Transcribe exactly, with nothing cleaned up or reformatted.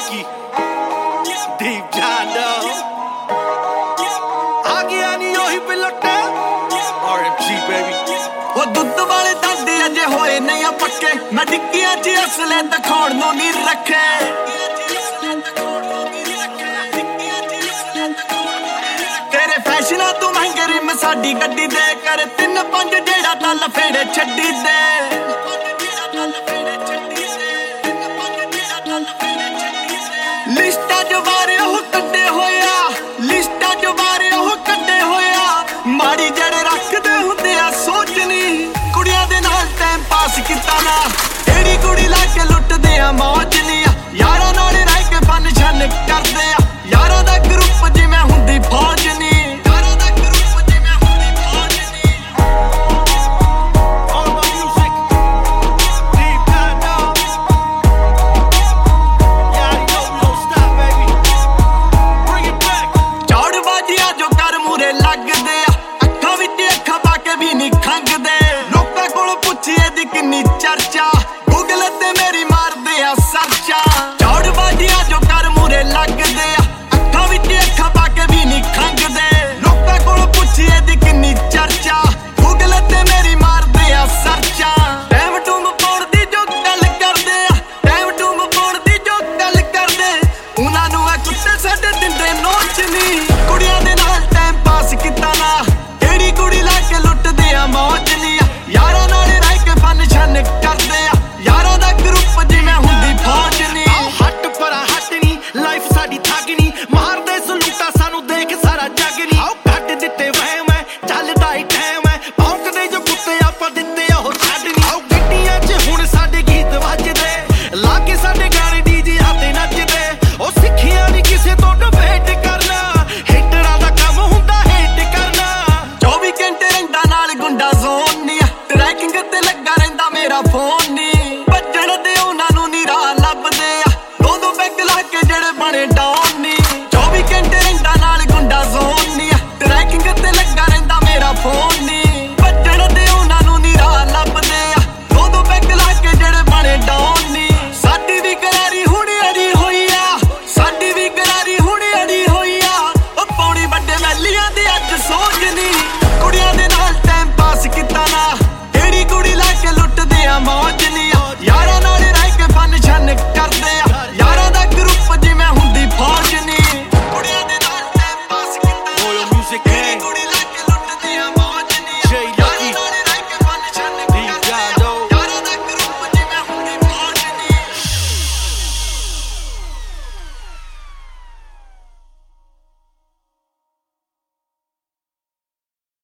Ricky, Deep John Doe, आ गया नी ओही पिलटे, R M G baby। वो दुद्ध वाले दादे अजे होए नहीं पक्के, मैं डिक्कियां च असले दिखाउण नूं नहीं रखे। तेरे फैशना तू महंगे रिम साडी गड्डी दे कर तीन पंज डेढ़ा तां लफेड़े छड्डी दे। लिस्टा जो बारे ओह कड्डे होया, लिस्टा जो बारे ओह कड्डे होया, माड़ी जड़ रखदे हुंदे आ सोचनी, कुड़ियां दे नाल टाइम पास कीता ना, एड़ी कुड़ी ला के लुटदे आ मौज नी, यारां नाल रह के फन शन करदे आ, यारां दा ग्रुप जिवें हुंदी फौज नी, यारां दा ग्रुप जिवें हुंदी फौज नी। All my music, Deep John Doe, yeah you know we don't stop baby, bring it back। चौड़ बाजिया जो कर मूरे लगदे आ, अखां विच अखां पा के भी नहीं खंगदे, लोकां कोल पुछिए दी किन्नी चर्चा, गूगल ते मेरी मारदे आ सर्चा। चौड़ बाजिया जो कर मूरे लगदे आ, अखां विच अखां पा के भी नहीं खंगदे, लोकां कोल पुछिए दी किन्नी चर्चा, गूगल ते मेरी मारदे आ सर्चा। टाइम टूम पाउण दी जो गल करदे आ, टाइम टूम पाउण दी जो गल करदे, उन्हां नूं आ कुत्ते साडे दिंदे नोच नी, कुड़ियां दे नाल टाइम पास कीता ना, एड़ी कुड़ी ला के लुटदे आ मौज नी, यारां नाल रह के फन शन करदे आ, यारां दा ग्रुप जिवें हुंदी फौज नी। आओ हट परा हट नी, लाइफ साडी ठग नी, मारदे सलूटा सानू देख सारा जग नी। आओ कट दिते वहम है, चलदा ही टाइम है, भौंकदे जो कुत्ते आपां दित्ते आ ओह छड्ड नी। आओ गड्डियां च हुण साडे गीत वजदे, ला के साडे गाने डीजे आते नचदे, ओ सिੱਖਿਆ नी किसे तो डिबेट करना, हेटरां दा काम हुंदा हेट करना। चौबी घंटे रहिंदा नाल गुंडा जोन नी, ट्रैकिंग ते लगा रहिंदा मेरा फोन।